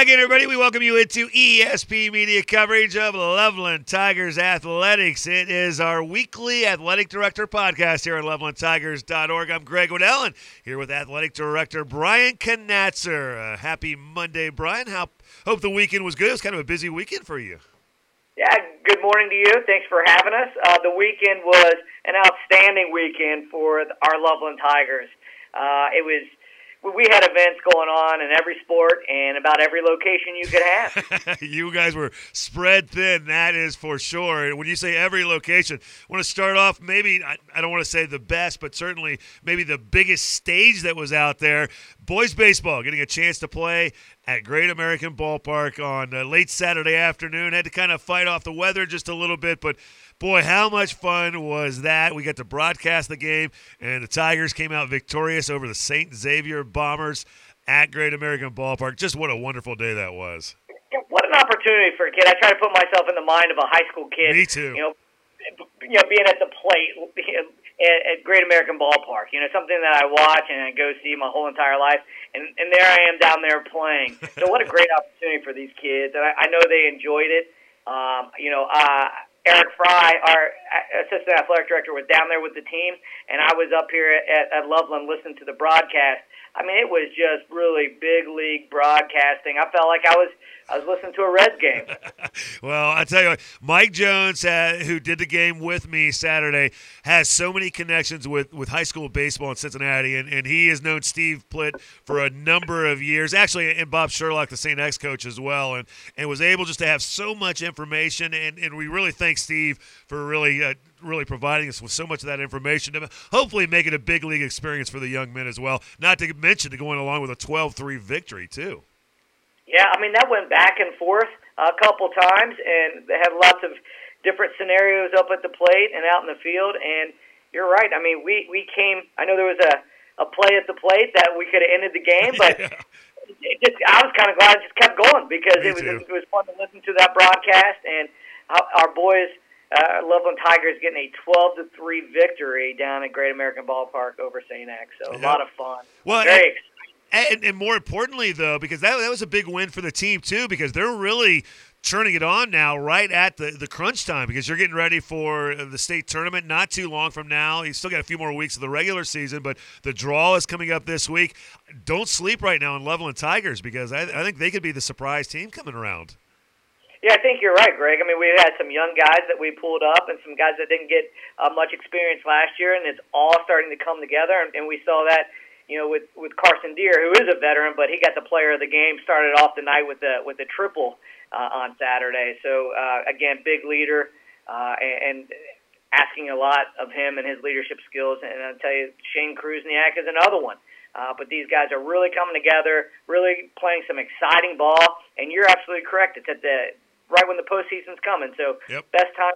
Hi again, everybody. We welcome you into ESP Media coverage of Loveland Tigers Athletics. It is our weekly Athletic Director podcast here at LovelandTigers.org. I'm Greg Waddell, and here with Athletic Director Brian Knatzer. Happy Monday, Brian. Hope the weekend was good. It was kind of a busy weekend for you. Yeah, good morning to you. Thanks for having us. The weekend was an outstanding weekend for our Loveland Tigers. We had events going on in every sport and about every location you could have. You guys were spread thin, that is for sure. And when you say every location, I want to start off maybe, I don't want to say the best, but certainly maybe the biggest stage that was out there. Boys baseball getting a chance to play at Great American Ballpark on late Saturday afternoon. Had to kind of fight off the weather just a little bit, but boy, how much fun was that? We got to broadcast the game, and the Tigers came out victorious over the St. Xavier Bombers at Great American Ballpark. Just what a wonderful day that was. What an opportunity for a kid. I try to put myself in the mind of a high school kid. Me too. Being at the plate at Great American Ballpark. Something that I watch and I go see my whole entire life. And there I am down there playing. So what a great opportunity for these kids. And I know they enjoyed it. Eric Fry, our assistant athletic director, was down there with the team, and I was up here at Loveland listening to the broadcast. I mean, it was just really big league broadcasting. I felt like I was listening to a Reds game. Well, I tell you what, Mike Jones, who did the game with me Saturday, has so many connections with high school baseball in Cincinnati, and he has known Steve Plitt for a number of years, actually, and Bob Sherlock, the St. X coach as well, and was able just to have so much information, and we really thank Steve for really providing us with so much of that information to hopefully make it a big league experience for the young men as well, not to mention going along with a 12-3 victory, too. Yeah, I mean, that went back and forth a couple times, and they had lots of different scenarios up at the plate and out in the field, and you're right. I mean, we came – I know there was a play at the plate that we could have ended the game, but I was kind of glad it just kept going because it was fun to listen to that broadcast, and our boys – Loveland Tigers getting a 12-3 victory down at Great American Ballpark over St. X. So a lot of fun. Well, very exciting. And more importantly, though, because that was a big win for the team, too, because they're really turning it on now right at the crunch time because you're getting ready for the state tournament not too long from now. You still got a few more weeks of the regular season, but the draw is coming up this week. Don't sleep right now on Loveland Tigers because I think they could be the surprise team coming around. Yeah, I think you're right, Greg. I mean, we had some young guys that we pulled up and some guys that didn't get much experience last year, and it's all starting to come together. And we saw that, with Carson Deere, who is a veteran, but he got the player of the game, started off the night with a triple on Saturday. So, again, big leader and asking a lot of him and his leadership skills. And I'll tell you, Shane Krusniak is another one. But these guys are really coming together, really playing some exciting ball. And you're absolutely correct. It's at right when the postseason's coming. So best time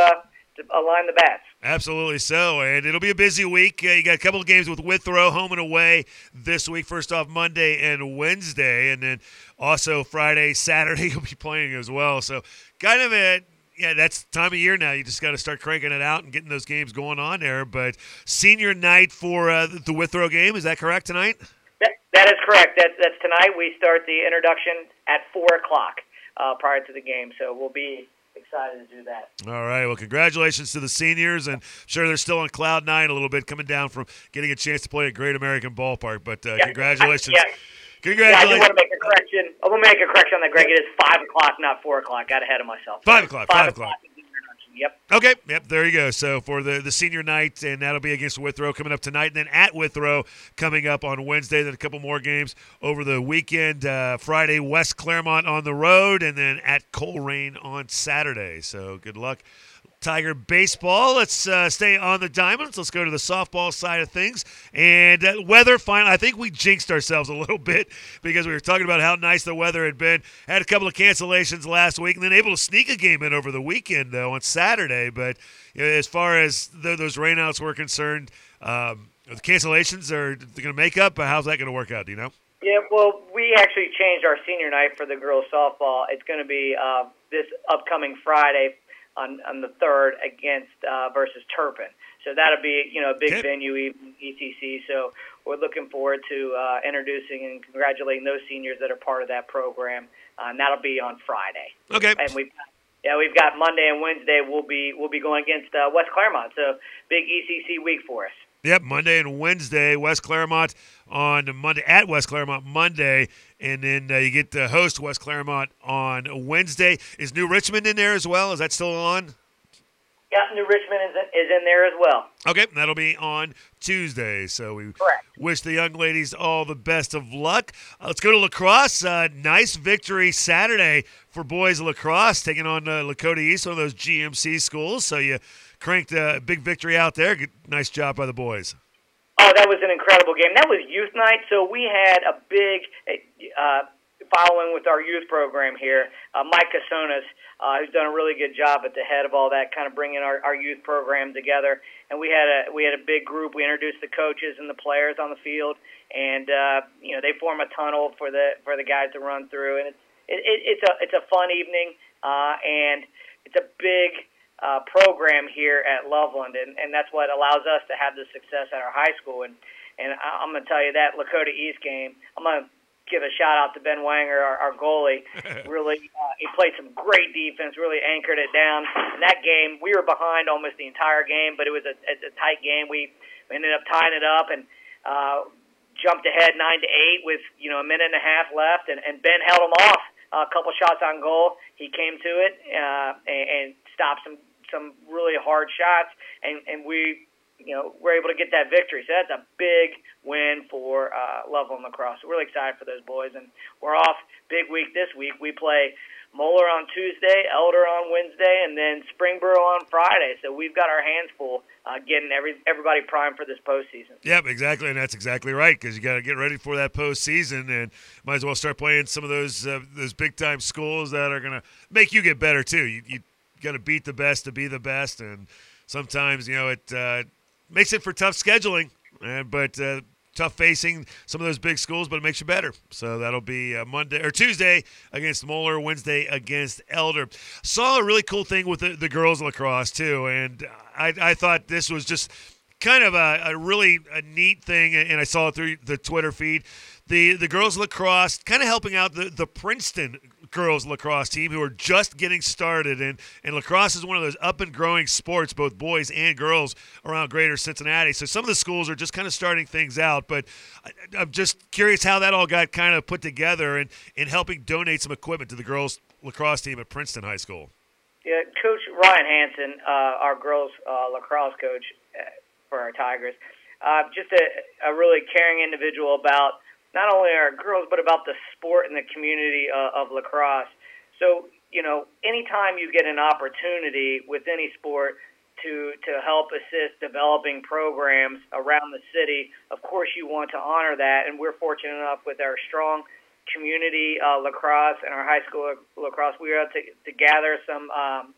to align the bats. Absolutely so. And it'll be a busy week. You got a couple of games with Withrow home and away this week. First off, Monday and Wednesday. And then also Friday, Saturday, you'll be playing as well. So kind of that's the time of year now. You just got to start cranking it out and getting those games going on there. But senior night for the Withrow game, is that correct tonight? That is correct. That's tonight. We start the introduction at 4 o'clock. Prior to the game, so we'll be excited to do that. All right, well, congratulations to the seniors, and I'm sure they're still on cloud nine a little bit, coming down from getting a chance to play at Great American Ballpark, but congratulations. Congratulations. Yeah, I do want to make a correction. I will make a correction on that, Greg. It is 5 o'clock, not 4 o'clock. Got ahead of myself. 5 o'clock. 5 o'clock. Yep. Okay. Yep. There you go. So for the senior night, and that'll be against Withrow coming up tonight, and then at Withrow coming up on Wednesday. Then a couple more games over the weekend. Friday, West Claremont on the road, and then at Colerain on Saturday. So good luck, Tiger baseball. Let's stay on the diamonds. Let's go to the softball side of things. And weather, finally, I think we jinxed ourselves a little bit because we were talking about how nice the weather had been. Had a couple of cancellations last week and then able to sneak a game in over the weekend, though, on Saturday. But as far as those rainouts were concerned, the cancellations are going to make up. How's that going to work out? Do you know? Yeah, well, we actually changed our senior night for the girls softball. It's going to be this upcoming Friday on the 3rd against versus Turpin. So that'll be a big venue, even ECC. So we're looking forward to introducing and congratulating those seniors that are part of that program, and that'll be on Friday. Okay. And we've got Monday and Wednesday. We'll be going against West Claremont, so big ECC week for us. Yep, Monday and Wednesday, West Claremont on Monday at West Claremont Monday, and then you get to host West Claremont on Wednesday. Is New Richmond in there as well? Is that still on? Yeah, New Richmond is in there as well. Okay, that'll be on Tuesday. So we Correct. wish the young ladies all the best of luck. Let's go to lacrosse. Nice victory Saturday for boys lacrosse, taking on Lakota East, one of those GMC schools. So you cranked a big victory out there. Nice job by the boys. Oh, that was an incredible game. That was youth night, so we had a big following with our youth program here. Mike Casonas, who's done a really good job at the head of all that, kind of bringing our youth program together. And we had a big group. We introduced the coaches and the players on the field, and they form a tunnel for the guys to run through. And it's a fun evening, and it's a big program here at Loveland, and that's what allows us to have the success at our high school. And I'm going to tell you that Lakota East game, I'm going to give a shout-out to Ben Wanger, our goalie. Really, he played some great defense, really anchored it down. In that game, we were behind almost the entire game, but it was a tight game. We ended up tying it up and jumped ahead 9-8 with a minute and a half left, and Ben held him off. A couple shots on goal. He came to it and stopped some really hard shots, and we were able to get that victory. So that's a big win for Loveland Lacrosse. We're really excited for those boys, and we're off big week this week. We play Moeller on Tuesday, Elder on Wednesday, and then Springboro on Friday. So we've got our hands full getting everybody primed for this postseason. Yep, exactly, and that's exactly right, because you got to get ready for that postseason, and might as well start playing some of those big-time schools that are going to make you get better, too. You got to beat the best to be the best, and sometimes, it makes it for tough scheduling, but tough facing some of those big schools, but it makes you better. So that'll be Monday or Tuesday against Moeller, Wednesday against Elder. Saw a really cool thing with the girls lacrosse too, and I thought this was just kind of a really neat thing, and I saw it through the Twitter feed. The girls lacrosse kind of helping out the Princeton girls lacrosse team, who are just getting started, and lacrosse is one of those up and growing sports, both boys and girls, around Greater Cincinnati. So some of the schools are just kind of starting things out, but I'm just curious how that all got kind of put together and helping donate some equipment to the girls lacrosse team at Princeton High School. Yeah, Coach Ryan Hansen, our girls lacrosse coach for our Tigers, just a really caring individual about not only our girls, but about the sport and the community of lacrosse. So, anytime you get an opportunity with any sport to help assist developing programs around the city, of course you want to honor that. And we're fortunate enough with our strong community lacrosse and our high school lacrosse, we were able to gather some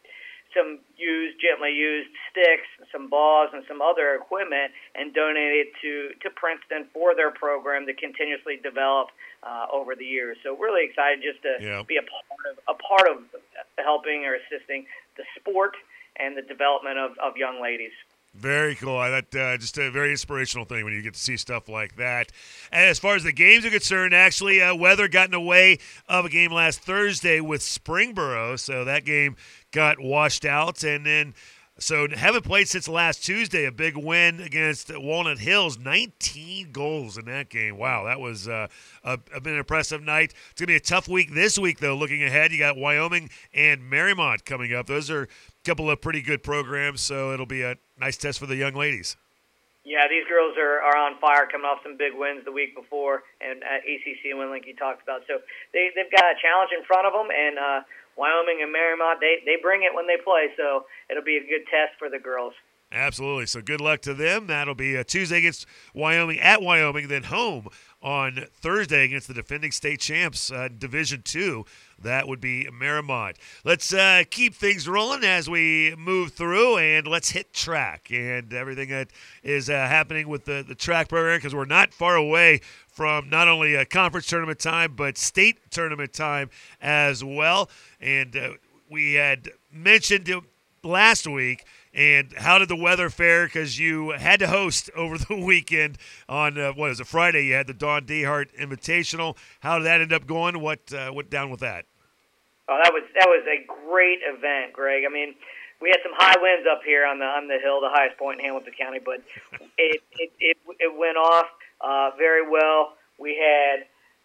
gently used sticks, some balls, and some other equipment, and donate it to Princeton for their program to continuously develop over the years. So really excited just to be a part of helping or assisting the sport and the development of young ladies. Very cool. Just a very inspirational thing when you get to see stuff like that. And as far as the games are concerned, actually, weather got in the way of a game last Thursday with Springboro, so that game got washed out. And then, so haven't played since last Tuesday, a big win against Walnut Hills, 19 goals in that game. Wow, that was an impressive night. It's going to be a tough week this week, though, looking ahead. You got Wyoming and Marymount coming up. Those are a couple of pretty good programs, so it'll be a nice test for the young ladies. Yeah, these girls are on fire, coming off some big wins the week before, and ECC win like you talked about. So they've got a challenge in front of them, and Wyoming and Marymount, they bring it when they play, so it'll be a good test for the girls. Absolutely. So good luck to them. That'll be Tuesday against Wyoming at Wyoming, then home on Thursday against the defending state champs, Division II. That would be Marymount. Let's keep things rolling as we move through, and let's hit track and everything that is happening with the track program, because we're not far away from not only a conference tournament time, but state tournament time as well. And we had mentioned last week And how did the weather fare? Because you had to host over the weekend on what is it, Friday? You had the Dawn Dehart Invitational. How did that end up going? What down with that? Oh, that was a great event, Greg. I mean, we had some high winds up here on the hill, the highest point in Hamilton County, but it went off very well. We had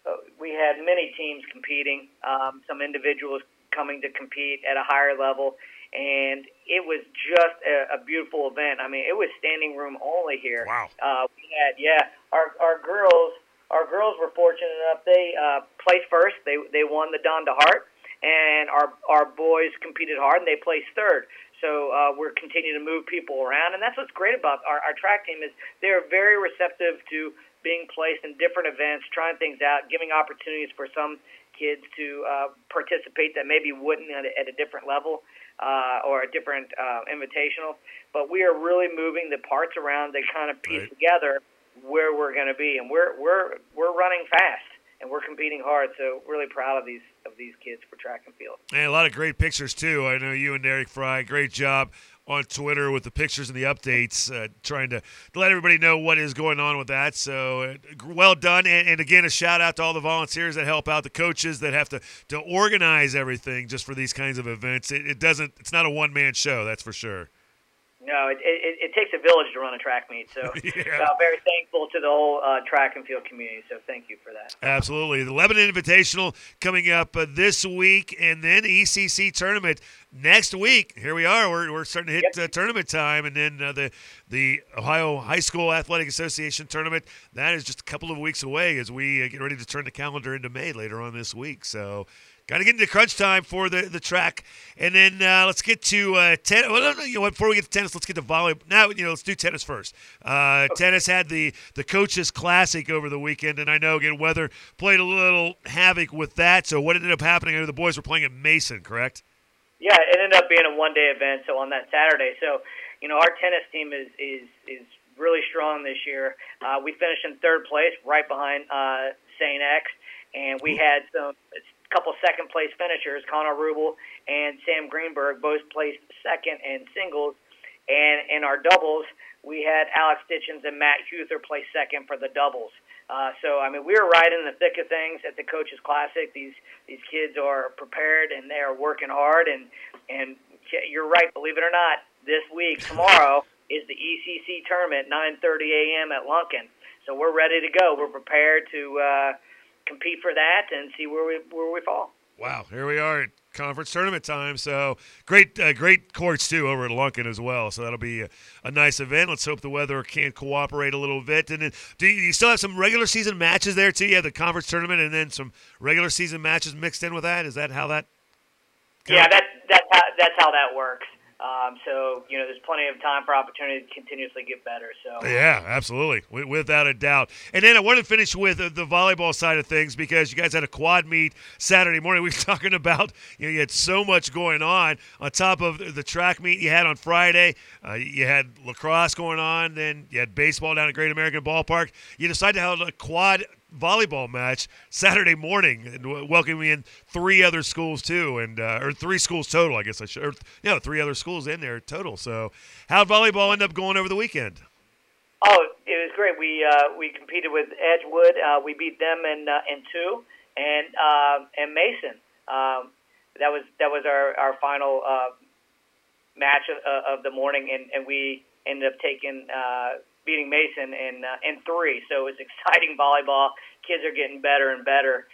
many teams competing, some individuals coming to compete at a higher level, and it was just a beautiful event. I mean, it was standing room only here. Wow. We had our girls were fortunate enough. They placed first. They won the Dawn Dehart, and our boys competed hard and they placed third. So we're continuing to move people around, and that's what's great about our track team is they're very receptive to being placed in different events, trying things out, giving opportunities for some kids to participate that maybe wouldn't at a different level or a different invitational. But we are really moving the parts around to kind of piece together where we're going to be, and we're running fast. And we're competing hard, so really proud of these kids for track and field. And a lot of great pictures, too. I know you and Derek Fry, great job on Twitter with the pictures and the updates, trying to let everybody know what is going on with that. So well done. And again, a shout-out to all the volunteers that help out, the coaches that have to organize everything just for these kinds of events. It's not a one-man show, that's for sure. No, it takes a village to run a track meet, so I'm very thankful to the whole track and field community, so thank you for that. Absolutely. The Lebanon Invitational coming up this week, and then ECC tournament next week. Here we are. We're starting to hit tournament time, and then the Ohio High School Athletic Association tournament, that is just a couple of weeks away as we get ready to turn the calendar into May later on this week, so got to get into crunch time for the track. And then let's get to tennis. Well, you know what? Before we get to tennis, let's get to volleyball. Now, let's do tennis first. Tennis had the Coaches Classic over the weekend, and I know, again, weather played a little havoc with that. So what ended up happening? I know the boys were playing at Mason, correct? Yeah, it ended up being a one-day event, so on that Saturday. So, our tennis team is really strong this year. We finished in third place, right behind St. X, and we had a couple second-place finishers, Connor Rubel and Sam Greenberg, both placed second in singles. And in our doubles, we had Alex Ditchens and Matt Huther place second for the doubles. So, we were right in the thick of things at the Coaches Classic. These kids are prepared, and they are working hard. And you're right, believe it or not, this week, tomorrow, is the ECC tournament, 9:30 a.m. at Lunkin. So we're ready to go. We're prepared to compete for that and see where we fall. Wow, here we are at conference tournament time. So great courts too over at Lunkin as well. So that'll be a nice event. Let's hope the weather can cooperate a little bit. And then, do you still have some regular season matches there too? You have the conference tournament and then some regular season matches mixed in with that. Is that how that? Yeah, that's how that works. So, there's plenty of time for opportunity to continuously get better. So yeah, absolutely, without a doubt. And then I want to finish with the volleyball side of things because you guys had a quad meet Saturday morning. We were talking about, you had so much going on top of the track meet you had on Friday. You had lacrosse going on, then you had baseball down at Great American Ballpark. You decided to have a quad volleyball match Saturday morning and welcoming in three other schools too, and or three schools total, I guess I should. Or, three other schools in there total. So, how'd volleyball end up going over the weekend? Oh, it was great. We competed with Edgewood. We beat them in two, and Mason. That was our final match of the morning, and we ended up beating Mason in three. So it's exciting volleyball. Kids are getting better and better,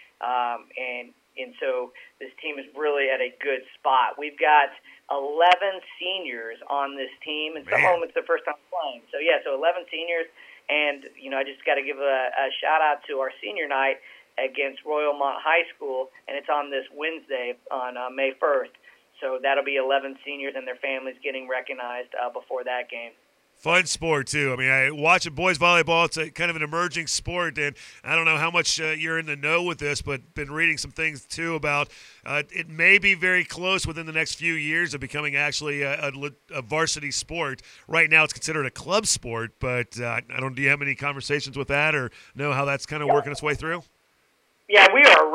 and so this team is really at a good spot. We've got 11 seniors on this team, and some of them it's their first time playing. So 11 seniors, and I just got to give a shout out to our senior night against Royalmont High School, and it's on this Wednesday on May 1st. So that'll be 11 seniors and their families getting recognized before that game. Fun sport, too. I watch boys volleyball. It's a kind of an emerging sport, and I don't know how much you're in the know with this, but been reading some things, too, about it may be very close within the next few years of becoming actually a varsity sport. Right now it's considered a club sport, but do you have any conversations with that or know how that's kind of working its way through? Yeah, we are ready and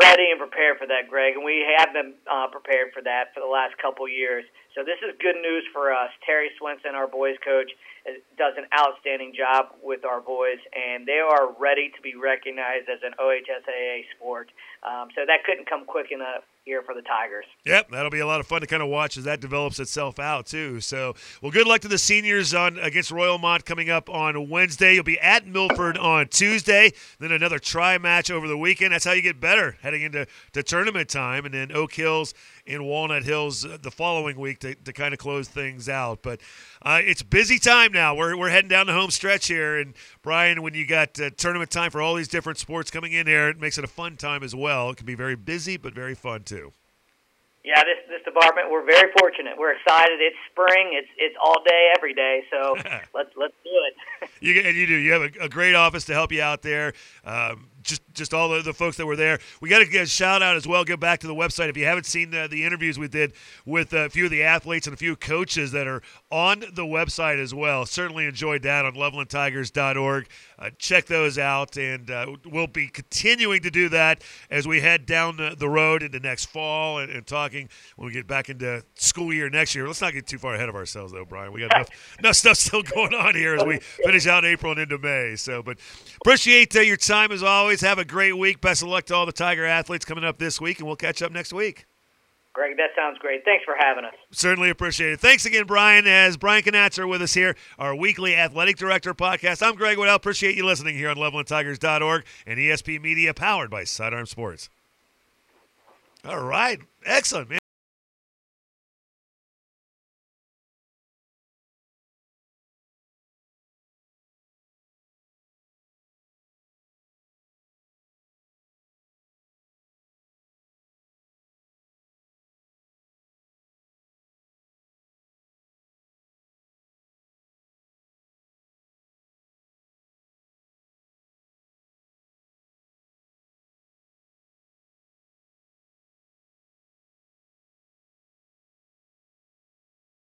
prepared for that, Greg, and we have been prepared for that for the last couple years. So this is good news for us. Terry Swenson, our boys coach, does an outstanding job with our boys, and they are ready to be recognized as an OHSAA sport. So that couldn't come quick enough here for the Tigers. Yep, that'll be a lot of fun to kind of watch as that develops itself out too. So, well, good luck to the seniors on against Royalmont coming up on Wednesday. You'll be at Milford on Tuesday, then another tri-match over the weekend. That's how you get better heading into tournament time, and then Oak Hills and Walnut Hills the following week to kind of close things out. But it's busy time now. We're heading down the home stretch here, and Brian, when you got tournament time for all these different sports coming in here, it makes it a fun time as well. It can be very busy, but very fun too. Yeah, this department, we're very fortunate. We're excited. It's spring. It's all day, every day. So let's do it. You do. You have a great office to help you out there. Just all the folks that were there. We got to get a shout out as well. Get back to the website if you haven't seen the interviews we did with a few of the athletes and a few coaches that are on the website as well. Certainly enjoyed that on LovelandTigers.org. Check those out, and we'll be continuing to do that as we head down the road into next fall and talking when we get back into school year next year. Let's not get too far ahead of ourselves, though, Brian. We got enough stuff still going on here as we finish out April and into May. So, but appreciate your time as always. Have a great week. Best of luck to all the Tiger athletes coming up this week, and we'll catch up next week. Greg, that sounds great. Thanks for having us. Certainly appreciate it. Thanks again, Brian, as Brian Knatzer with us here, our weekly Athletic Director podcast. I'm Greg Waddell. Appreciate you listening here on LovelandTigers.org and ESP Media, powered by Sidearm Sports. All right. Excellent, man.